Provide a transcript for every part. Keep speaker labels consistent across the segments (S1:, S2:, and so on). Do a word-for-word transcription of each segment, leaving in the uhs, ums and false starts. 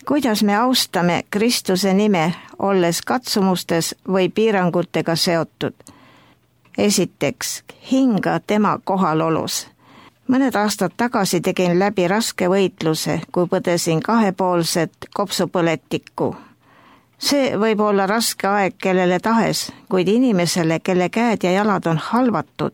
S1: Kuidas me austame Kristuse nime, olles katsumustes või piirangutega seotud? Esiteks, hinga tema kohalolus. Mõned aastad tagasi tegin läbi raske võitluse, kui põdesin kahepoolset kopsupõletikku. See võib olla raske aeg kellele tahes, kuid inimesele, kelle käed ja jalad on halvatud.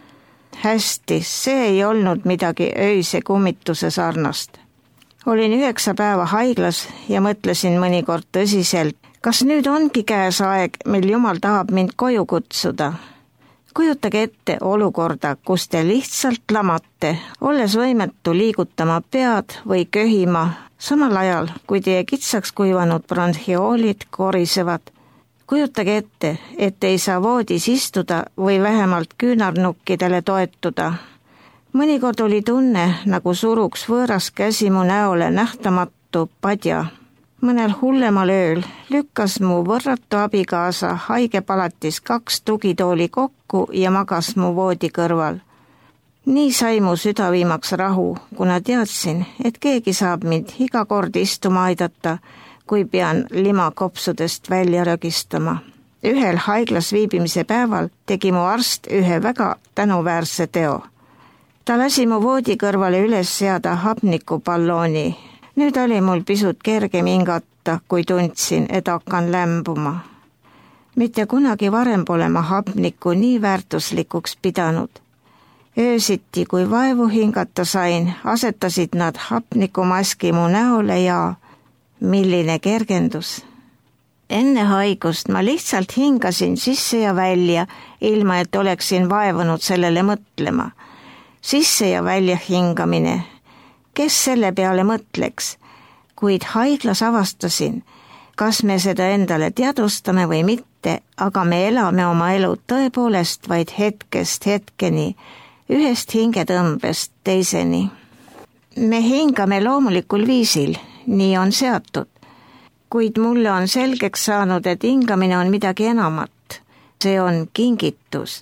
S1: Hästi, see ei olnud midagi öise kummituse sarnast. Olin üheksa päeva haiglas ja mõtlesin mõnikord tõsiselt, kas nüüd ongi käes aeg, mil Jumal tahab mind koju kutsuda. Kujutage ette olukorda, kus te lihtsalt lamate, olles võimetu liigutama pead või köhima, samal ajal, kui teie kitsaks kuivanud bronhioolid korisevad. Kujutage ette, et ei saa voodis istuda või vähemalt küünarnukkidele toetuda. Mõnikord oli tunne, nagu suruks võõras käsi mu näole nähtamatu padja. Mõnel hullemal ööl lükkas mu võrratu abikaasa haigepalatis kaks tugitooli kokku ja magas mu voodi kõrval. Nii sai mu süda viimaks rahu, kuna teadsin, et keegi saab mind iga kord istuma aidata, kui pean lima kopsudest välja rögistama. Ühel haiglas viibimise päeval tegi mu arst ühe väga tänuväärse teo. Ta lasi mu voodi kõrvale üles seada hapnikupallooni. Nüüd oli mul pisut kergem hingata, kui tundsin, et hakkan lämbuma. Mitte kunagi varem pole ma hapnikku nii väärtuslikuks pidanud. Öösiti, kui vaevu hingata sain, asetasid nad hapnikumaski mu näole ja milline kergendus. Enne haigust ma lihtsalt hingasin sisse ja välja, ilma et oleksin vaevunud sellele mõtlema. Sisse ja välja hingamine. Kes selle peale mõtleks, kuid haiglas avastasin, kas me seda endale teadvustame või mitte, aga me elame oma elu tõepoolest vaid hetkest hetkeni, ühest hingetõmbest teiseni. Me hingame loomulikul viisil, nii on seatud, kuid mulle on selgeks saanud, et hingamine on midagi enamat. See on kingitus.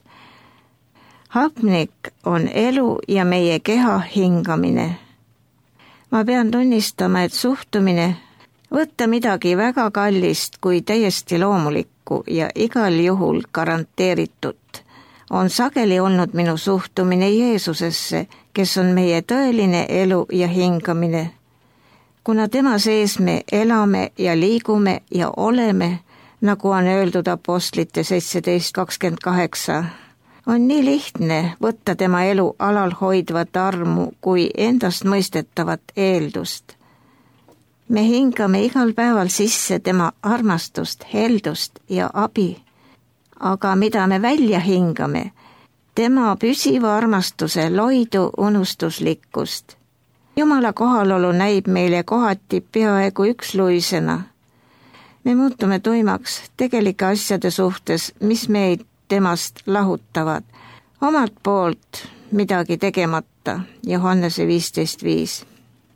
S1: Hapnik on elu ja meie keha hingamine. Ma pean tunnistama, et suhtumine võtta midagi väga kallist kui täiesti loomulikku ja igal juhul garanteeritud on sageli olnud minu suhtumine Jeesusesse, kes on meie tõeline elu ja hingamine. Kuna tema sees me elame ja liigume ja oleme, nagu on öeldud apostlite seitseteist kakskümmend kaheksa, on nii lihtne võtta tema elu alal hoidvat armu kui endast mõistetavat eeldust. Me hingame igal päeval sisse tema armastust, heldust ja abi. Aga mida me välja hingame? Tema püsiva armastuse loidu unustuslikkust. Jumala kohalolu näib meile kohati peaaegu üksluisena. Me muutume tuimaks tegelike asjade suhtes, mis meid temast lahutavad. Omalt poolt midagi tegemata, Johannese viisteist viis.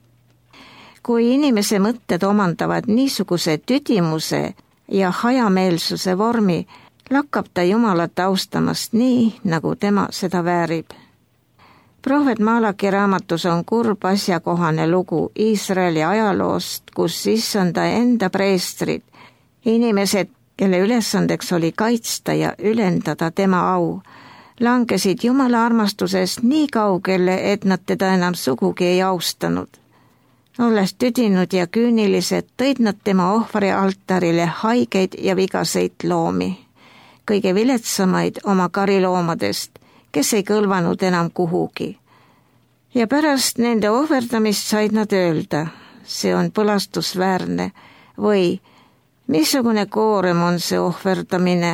S1: Kui inimese mõtted omandavad niisuguse tüdimuse ja hajameelsuse vormi, lakkab ta Jumalat austamast nii, nagu tema seda väärib. Prohvet Malaki raamatus on kurb asjakohane lugu Iisraeli ajaloost, kus issanda enda preestrid, inimesed, kelle ülesandeks oli kaitsta ja ülendada tema au, langesid Jumala armastusest nii kaugele, et nad teda enam sugugi ei austanud. Olles tüdinud ja küünilised, tõid nad tema ohvri altarile haigeid ja vigaseid loomi, kõige viletsamaid oma kariloomadest, kes ei kõlvanud enam kuhugi. Ja pärast nende ohverdamist said nad öelda, see on põlastusväärne või missugune koorem on see ohverdamine.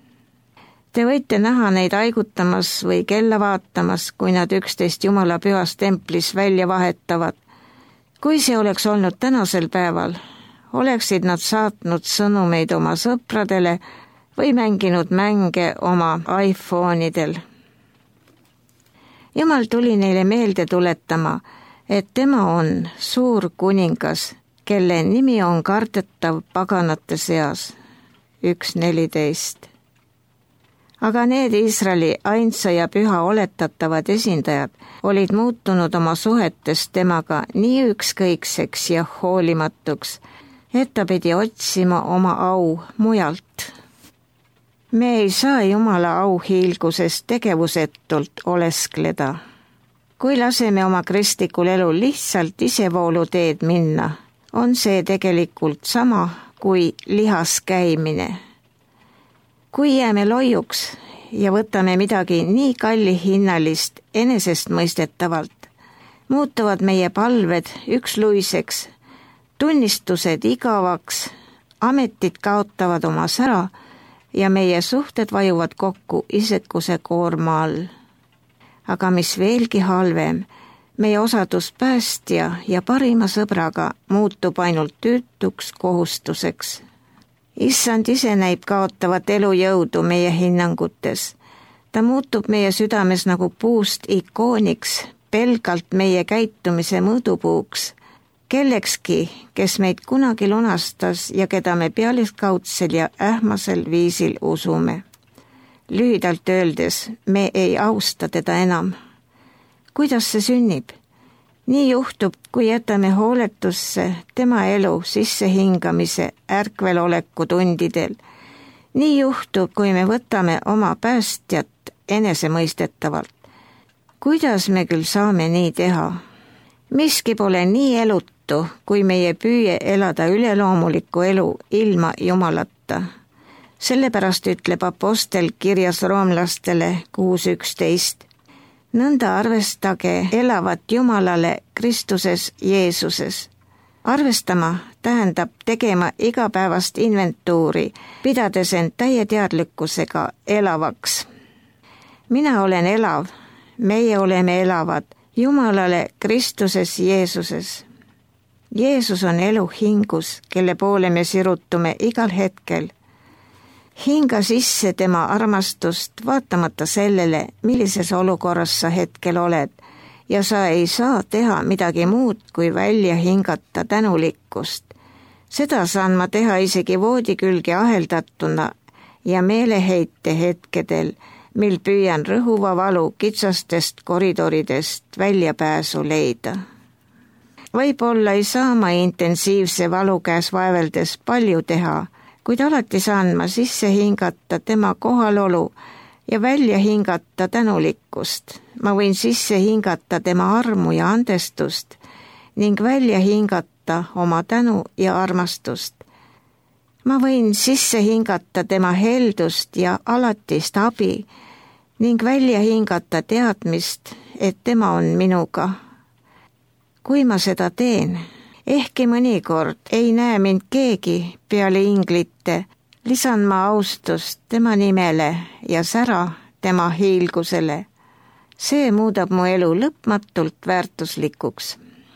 S1: Te võite näha neid haigutamas või kella vaatamas, kui nad üksteist Jumala pühas templis välja vahetavad. Kui see oleks olnud tänasel päeval, oleksid nad saatnud sõnumeid oma sõpradele või mänginud mänge oma iPhone'idel. Jumal tuli neile meelde tuletama, et tema on suur kuningas, kelle nimi on kardetav paganate seas. üks neliteist. aga need Iisraeli ainsa ja püha oletatavad esindajad olid muutunud oma suhetes temaga nii ükskõikseks ja hoolimatuks, et ta pidi otsima oma au mujalt. Me ei saa Jumala auhiilguses tegevusetult oleskleda. Kui laseme oma kristlikul elul lihtsalt isevoolu teed minna, on see tegelikult sama kui lihas käimine. Kui jääme loiuks ja võtame midagi nii kallihinnalist enesestmõistetavalt, muutuvad meie palved üksluiseks, tunnistused igavaks, ametid kaotavad oma sära ja meie suhted vajuvad kokku isekuse koorma all. Aga mis veelgi halvem, meie osadus päästja ja parima sõbraga muutub ainult tüütuks kohustuseks. Issand ise näib kaotavat elujõudu meie hinnangutes. Ta muutub meie südames nagu puust ikooniks, pelgalt meie käitumise mõõdupuuks, kellekski, kes meid kunagi lunastas ja keda me pealiskaudsel ja ähmasel viisil usume. Lühidalt öeldes, me ei austa teda enam. Kuidas see sünnib? Nii juhtub, kui jätame hooletusse tema elu sissehingamise ärkveloleku tundidel. Nii juhtub, kui me võtame oma päästjat enesemõistetavalt. Kuidas me küll saame nii teha? Miski pole nii elutu, kui meie püüe elada üleloomulikku elu ilma Jumalata. Sellepärast ütleb apostel kirjas roomlastele kuus üksteist. Nõnda arvestage elavat Jumalale Kristuses Jeesuses. Arvestama tähendab tegema igapäevast inventuuri, pidades end täie teadlikkusega elavaks. Mina olen elav, meie oleme elavad Jumalale Kristuses Jeesuses. Jeesus on elu hingus, kelle poole me sirutume igal hetkel. Hinga sisse tema armastust, vaatamata sellele, millises olukorras sa hetkel oled, ja sa ei saa teha midagi muud, kui välja hingata tänulikkust. Seda saan ma teha isegi voodi külge aheldatuna ja meeleheite hetkedel, mil püüan rõhuva valu kitsastest koridoridest väljapääsu leida. Võib-olla ei saa ma intensiivse valu käes vaeveldes palju teha, kuid alati saan ma sisse hingata tema kohalolu ja välja hingata tänulikkust. Ma võin sisse hingata tema armu ja andestust ning välja hingata oma tänu ja armastust. Ma võin sisse hingata tema heldust ja alatist abi ning välja hingata teadmist, et tema on minuga. Kui ma seda teen, ehkki mõnikord ei näe mind keegi peale inglite, lisan ma austust tema nimele ja sära tema hiilgusele. See muudab mu elu lõpmatult väärtuslikuks.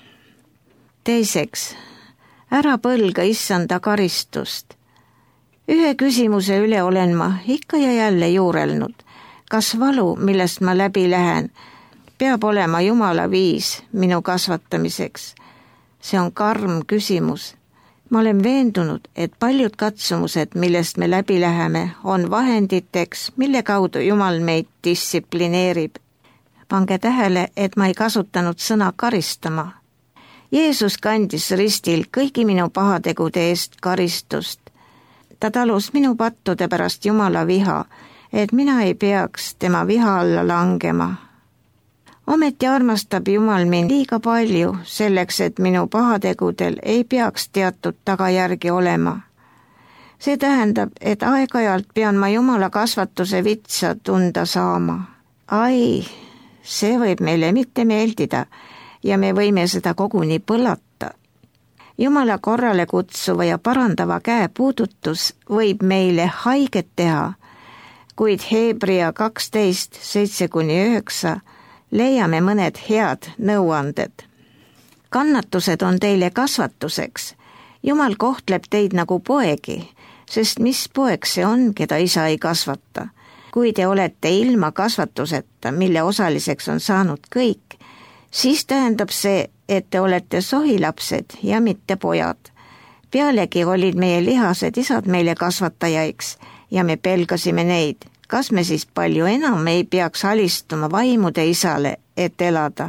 S1: Teiseks, ära põlga issanda karistust. Ühe küsimuse üle olen ma ikka ja jälle juurelnud. Kas valu, millest ma läbi lähen, peab olema Jumala viis minu kasvatamiseks? See on karm küsimus. Ma olen veendunud, et paljud katsumused, millest me läbi läheme, on vahenditeks, mille kaudu Jumal meid distsiplineerib. Pange tähele, et ma ei kasutanud sõna karistama. Jeesus kandis ristil kõigi minu pahategude eest karistust. Ta talus minu pattude pärast Jumala viha, et mina ei peaks tema viha alla langema. Ometi armastab Jumal mind liiga palju selleks, et minu pahategudel ei peaks teatud tagajärgi olema. See tähendab, et aeg-ajalt pean ma Jumala kasvatuse vitsa tunda saama. Ai, see võib meile mitte meeldida ja me võime seda koguni põlata. Jumala korrale kutsuva ja parandava käe puudutus võib meile haiget teha, kuid Hebrea kaksteist seitse kuni üheksa leiame mõned head nõuanded. Kannatused on teile kasvatuseks. Jumal kohtleb teid nagu poegi, sest mis poeg see on, keda isa ei kasvata? Kui te olete ilma kasvatuseta, mille osaliseks on saanud kõik, siis tähendab see, et te olete sohilapsed ja mitte pojad. Pealegi olid meie lihased isad meile kasvatajaiks ja me pelgasime neid. kas me siis palju enam ei peaks alistuma vaimude isale, et elada?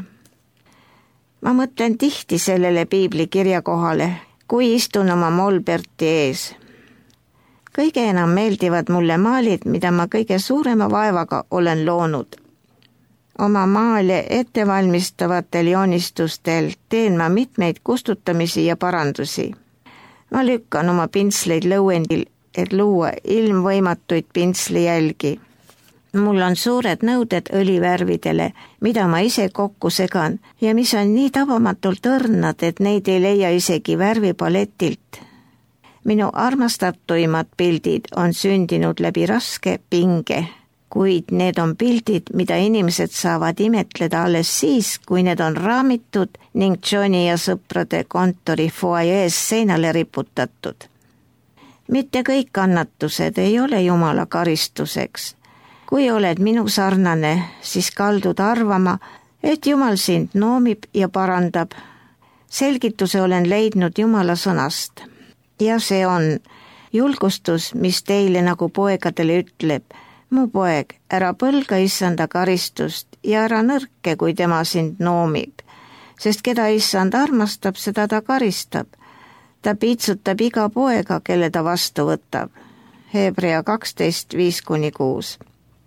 S1: Ma mõtlen tihti sellele piibli kirjakohale, kui istun oma molberti ees. Kõige enam meeldivad mulle maalid, mida ma kõige suurema vaevaga olen loonud. Oma maale ettevalmistavatel joonistustel teen ma mitmeid kustutamisi ja parandusi. Ma lükkan oma pintsleid lõuendil, et luua ilmvõimatuid pintslijälgi. Mul on suured nõuded õlivärvidele, mida ma ise kokku segan ja mis on nii tabamatult õrnad, et neid ei leia isegi värvipaletilt. Minu armastatuimad pildid on sündinud läbi raske pinge, kuid need on pildid, mida inimesed saavad imetleda alles siis, kui need on raamitud ning Johnny ja sõprade kontori fuajees seinale riputatud. Mitte kõik kannatused ei ole Jumala karistuseks. Kui oled minu sarnane, siis kaldud arvama, et Jumal sind noomib ja parandab. Selgituse olen leidnud Jumala sõnast. Ja see on julgustus, mis teile nagu poegadele ütleb. Mu poeg, ära põlga issanda karistust ja ära nõrke, kui tema sind noomib. Sest keda issand armastab, seda ta karistab. Ta piitsutab iga poega, kelle ta vastu võtab. Hebrea kaksteist viis kuni kuus.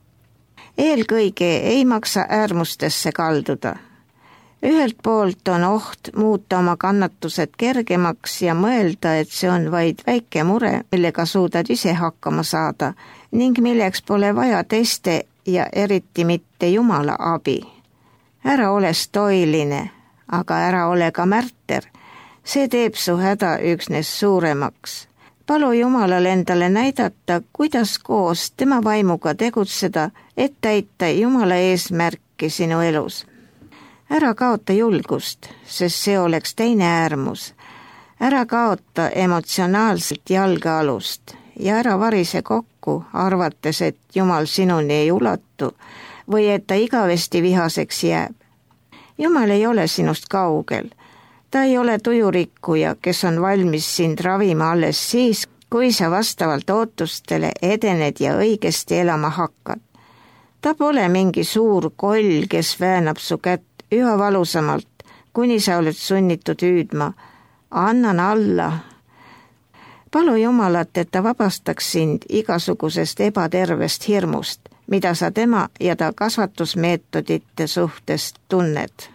S1: Eelkõige ei maksa äärmustesse kalduda. Ühelt poolt on oht muuta oma kannatused kergemaks ja mõelda, et see on vaid väike mure, millega suudad ise hakkama saada ning milleks pole vaja teiste ja eriti mitte Jumala abi. Ära ole stoiline, aga ära ole ka märter. See teeb su häda üksnes suuremaks. Palu Jumalal endale näidata, kuidas koos tema vaimuga tegutseda, et täita Jumala eesmärki sinu elus. Ära kaota julgust, sest see oleks teine äärmus. Ära kaota emotsionaalselt jalgealust ja ära varise kokku, arvates, et Jumal sinuni ei ulatu või et ta igavesti vihaseks jääb. Jumal ei ole sinust kaugel. Ta ei ole tujurikkuja, kes on valmis sind ravima alles siis, kui sa vastavalt ootustele edened ja õigesti elama hakkad. Ta pole mingi suur koll, kes väänab su kätt üha valusamalt, kuni sa oled sunnitud hüüdma. Annan alla. Palu Jumalat, et ta vabastaks sind igasugusest ebatervest hirmust, mida sa tema ja ta kasvatusmeetodite suhtes tunned.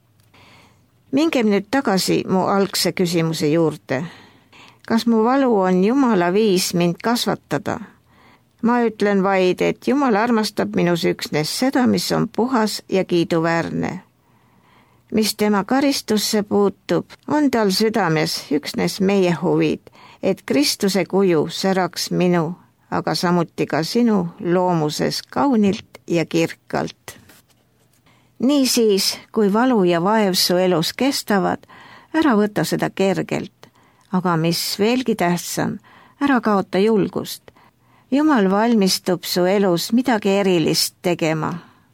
S1: Mingem nüüd tagasi mu algse küsimuse juurde. Kas mu valu on Jumala viis mind kasvatada? Ma ütlen vaid, et Jumal armastab minus üksnes seda, mis on puhas ja kiiduväärne. Mis tema karistusse puutub, on tal südames üksnes meie huvid, et Kristuse kuju säraks minu, aga samuti ka sinu loomuses kaunilt ja kirkalt. Nii siis, kui valu ja vaev su elus kestavad, ära võta seda kergelt, aga mis veelgi tähtsam, ära kaota julgust. Jumal valmistub su elus midagi erilist tegema.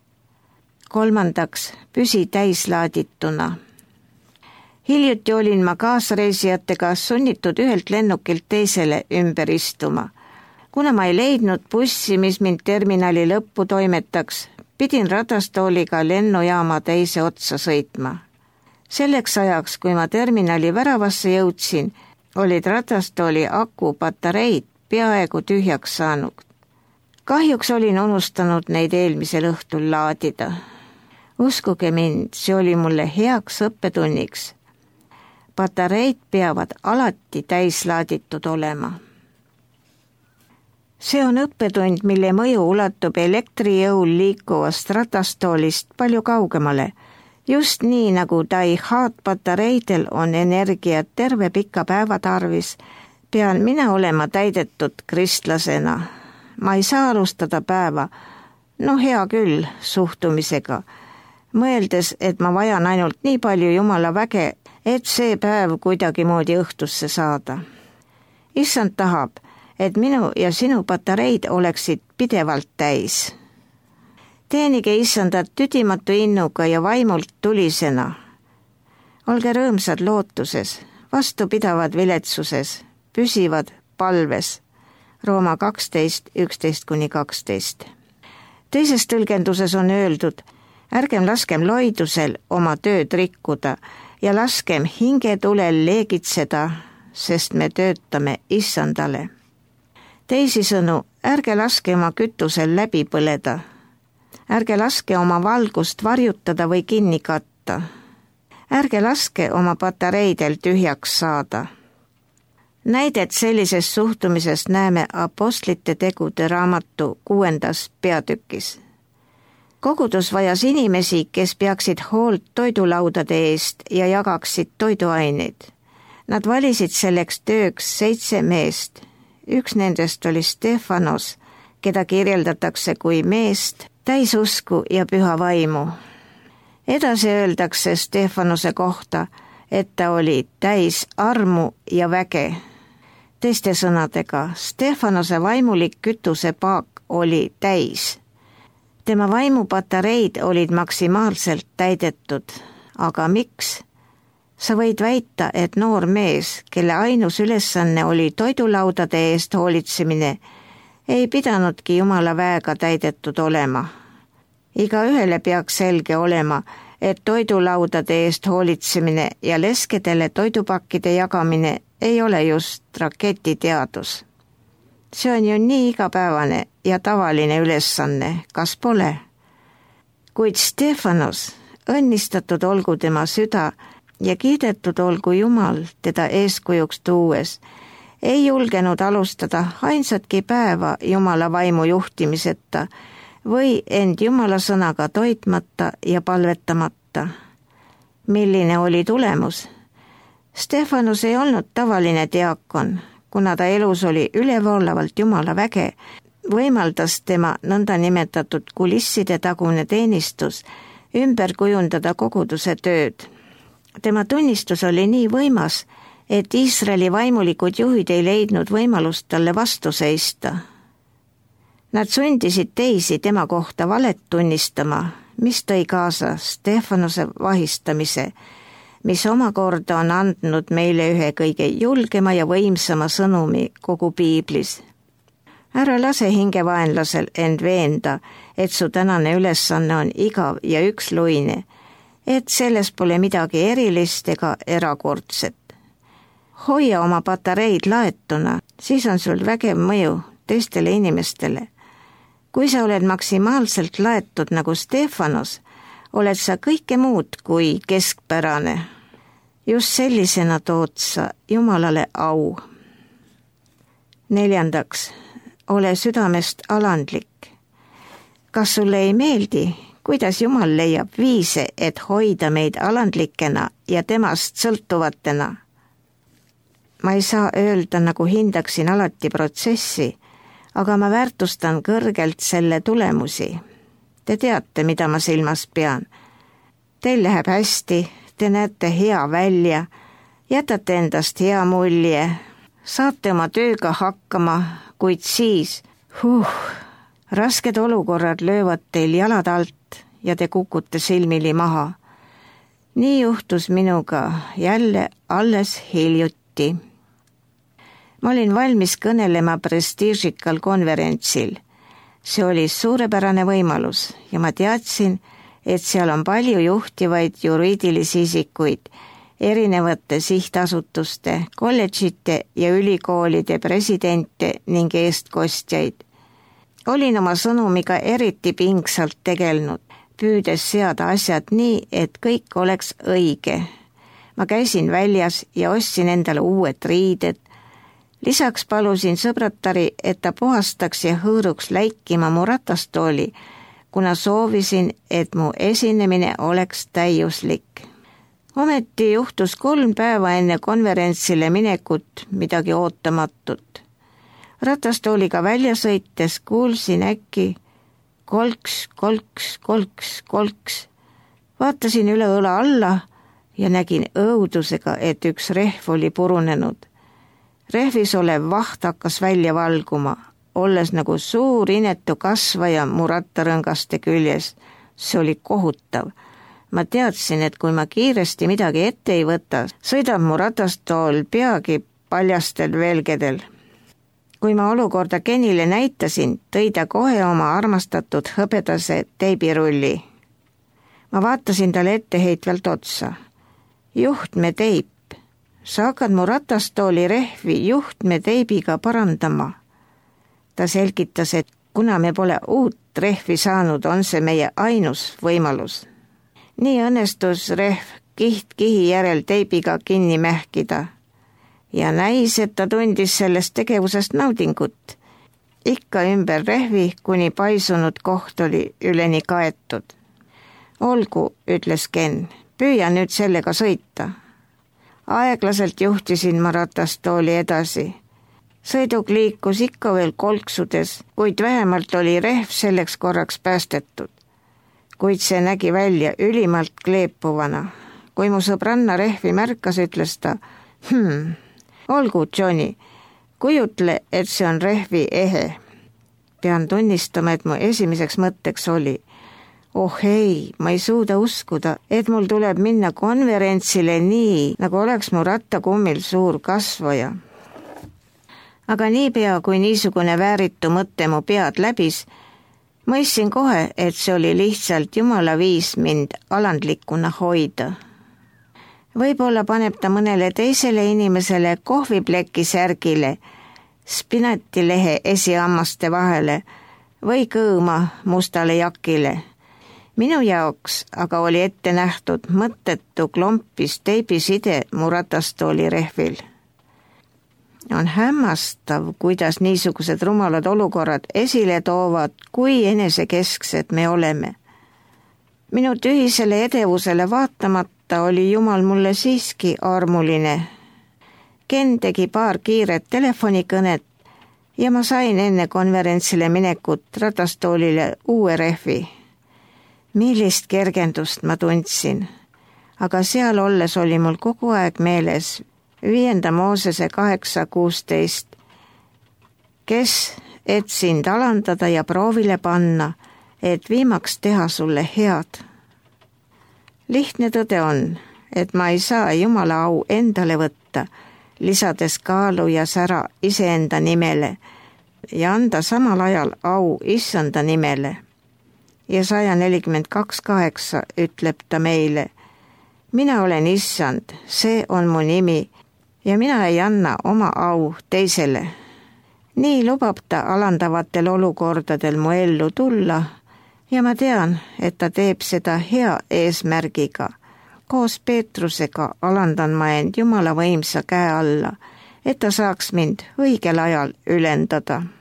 S1: Kolmandaks, püsi täislaadituna. Hiljuti olin ma kaasreisijatega sunnitud ühelt lennukilt teisele ümber istuma. Kuna ma ei leidnud bussi, mis mind terminali lõppu toimetaks, pidin ratastooliga lennujaama teise otsa sõitma. Selleks ajaks, kui ma terminali väravasse jõudsin, olid ratastooli aku patareid peaaegu tühjaks saanud. Kahjuks olin unustanud neid eelmisel õhtul laadida. Uskuge mind, see oli mulle heaks õppetunniks. Patareid peavad alati täislaaditud olema. See on õppetund, mille mõju ulatub elektrijõul liikuvast ratastoolist palju kaugemale. Just nii, nagu Daihat-patareidel on energiat terve pika päeva tarvis, pean mina olema täidetud kristlasena. Ma ei saa alustada päeva, no hea küll, suhtumisega, mõeldes, et ma vajan ainult nii palju Jumala väge, et see päev kuidagi moodi õhtusse saada. Issand tahab, et minu ja sinu patareid oleksid pidevalt täis. Teenige issandat tüdimatu innuga ja vaimult tulisena. Olge rõõmsad lootuses, vastupidavad viletsuses, püsivad palves. Rooma kaksteist, üksteist kuni kaksteist. teises tõlgenduses on öeldud, ärgem laskem loidusel oma tööd rikkuda ja laskem hingetulel leegitseda, sest me töötame issandale. Teisisõnu, ärge laske oma kütusel läbi põleda. Ärge laske oma valgust varjutada või kinni katta. Ärge laske oma patareidel tühjaks saada. Näidet sellisest suhtumisest näeme Apostlite tegude raamatu kuuendas peatükis. Kogudus vajas inimesi, kes peaksid hoolt toidulaudade eest ja jagaksid toiduaineid. Nad valisid selleks tööks seitse meest. Üks nendest oli Stefanos, keda kirjeldatakse kui meest, täis usku ja püha vaimu. Edasi öeldakse Stefanose kohta, et ta oli täis armu ja väge. Teiste sõnadega, Stefanose vaimulik kütusepaak oli täis. Tema vaimupatareid olid maksimaalselt täidetud, aga miks? Sa võid väita, et noor mees, kelle ainus ülesanne oli toidulaudade eest hoolitsemine, ei pidanudki Jumala väega täidetud olema. Iga ühele peaks selge olema, et toidulaudade eest hoolitsemine ja leskedele toidupakkide jagamine ei ole just raketiteadus. See on ju nii igapäevane ja tavaline ülesanne, kas pole? Kuid Stefanos, õnnistatud olgu tema süda ja kiidetud olgu Jumal teda eeskujuks tuues, ei julgenud alustada ainsatki päeva Jumala vaimu juhtimiseta või end Jumala sõnaga toitmata ja palvetamata. Milline oli tulemus? Stefanus ei olnud tavaline diakon, kuna ta elus oli ülevoolavalt Jumala väge, võimaldas tema nõndanimetatud kulisside tagune teenistus ümber kujundada koguduse tööd. Tema tunnistus oli nii võimas, et Iisraeli vaimulikud juhid ei leidnud võimalust talle vastu seista. Nad sundisid teisi tema kohta valet tunnistama, mis tõi kaasa Stefanuse vahistamise, mis omakorda on andnud meile ühe kõige julgema ja võimsama sõnumi kogu piiblis. Ära lase hingevaenlasel end veenda, et su tänane ülesanne on igav ja üksluine, et selles pole midagi erilist ega erakordset. Hoia oma patareid laetuna, siis on sul vägev mõju teistele inimestele. Kui sa oled maksimaalselt laetud nagu Stefanos, oled sa kõike muud kui keskpärane. Just sellisena tood sa Jumalale au. Neljandaks, ole südamest alandlik. Kas sulle ei meeldi, kuidas Jumal leiab viise, et hoida meid alandlikena ja temast sõltuvatena? Ma ei saa öelda, nagu hindaksin alati protsessi, aga ma väärtustan kõrgelt selle tulemusi. Te teate, mida ma silmas pean. Teil läheb hästi, te näete hea välja, jätate endast hea mulje, saate oma tööga hakkama, kuid siis, huh, rasked olukorrad löövad teil jalad alt ja te kukute silmili maha. Nii juhtus minuga jälle alles hiljuti. Ma olin valmis kõnelema prestiižikal konverentsil. See oli suurepärane võimalus ja ma teadsin, et seal on palju juhtivaid juriidilisi isikuid, erinevate sihtasutuste, kolledžite ja ülikoolide presidente ning eestkostjaid. Olin oma sõnumiga eriti pingsalt tegelnud, püüdes seada asjad nii, et kõik oleks õige. Ma käisin väljas ja ostsin endale uued riided. Lisaks palusin sõbratari, et ta puhastaks ja hõõruks läikima mu ratastooli, kuna soovisin, et mu esinemine oleks täiuslik. Ometi juhtus kolm päeva enne konverentsile minekut midagi ootamatut. Ratastooliga välja sõites kuulsin äkki kolks, kolks, kolks, kolks. Vaatasin üle õla alla ja nägin õudusega, et üks rehv oli purunenud. Rehvis olev vaht hakkas välja valguma, olles nagu suur inetu kasvaja mu rattarõngaste küljes. See oli kohutav. Ma teadsin, et kui ma kiiresti midagi ette ei võta, sõidab mu ratastool peagi paljastel velgedel. kui ma olukorda Kenile näitasin, tõi ta kohe oma armastatud hõbedase teibirulli. ma vaatasin talle etteheitvalt otsa. juhtmeteip, sa hakkad mu ratastooli rehvi juhtmeteibiga parandama. ta selgitas, et kuna me pole uut rehvi saanud, on see meie ainus võimalus. nii õnnestus rehv kiht kihi järel teibiga kinni mähkida ja näis, et ta tundis sellest tegevusest naudingut. ikka ümber rehvi, kuni paisunud koht oli üleni kaetud. olgu, ütles Ken, püüa nüüd sellega sõita. aeglaselt juhtisin ma ratastooli edasi. sõiduk liikus ikka veel kolksudes, kuid vähemalt oli rehv selleks korraks päästetud. kuid see nägi välja ülimalt kleepuvana. kui mu sõbranna rehvi märkas, ütles ta, hmm, olgu, Johnny, kujutle, et see on rehvi ehe. pean tunnistama, et mu esimeseks mõtteks oli, oh ei, ma ei suuda uskuda, et mul tuleb minna konverentsile nii, nagu oleks mu rattakummil suur kasvaja. aga niipea, kui niisugune vääritu mõte mu pead läbis, mõistsin kohe, et see oli lihtsalt Jumala viis mind alandlikuna hoida. võib-olla paneb ta mõnele teisele inimesele kohvipleki särgile, spinatilehe esihammaste vahele või kõõma mustale jakile. minu jaoks aga oli ette nähtud mõttetu klompis teibiside mu ratastooli rehvil. on hämmastav, kuidas niisugused rumalad olukorrad esile toovad, kui enesekesksed me oleme. minu tühisele edevusele vaatamata oli Jumal mulle siiski armuline. Ken tegi paar kiiret telefonikõnet ja ma sain enne konverentsile minekut ratastoolile uue rehvi. millist kergendust ma tundsin, aga seal olles oli mul kogu aeg meeles viienda Moosese kaheksa kuusteist, kes, et sind alandada ja proovile panna, et viimaks teha sulle head. lihtne tõde on, et ma ei saa Jumala au endale võtta, lisades kaalu ja sära iseenda nimele ja anda samal ajal au issanda nimele. ja saja nelikümmend kaks kaheksa ütleb ta meile, mina olen issand, see on mu nimi ja mina ei anna oma au teisele. nii lubab ta alandavatel olukordadel mu ellu tulla ja ma tean, et ta teeb seda hea eesmärgiga. koos Peetrusega alandan ma end Jumala võimsa käe alla, et ta saaks mind õigel ajal ülendada.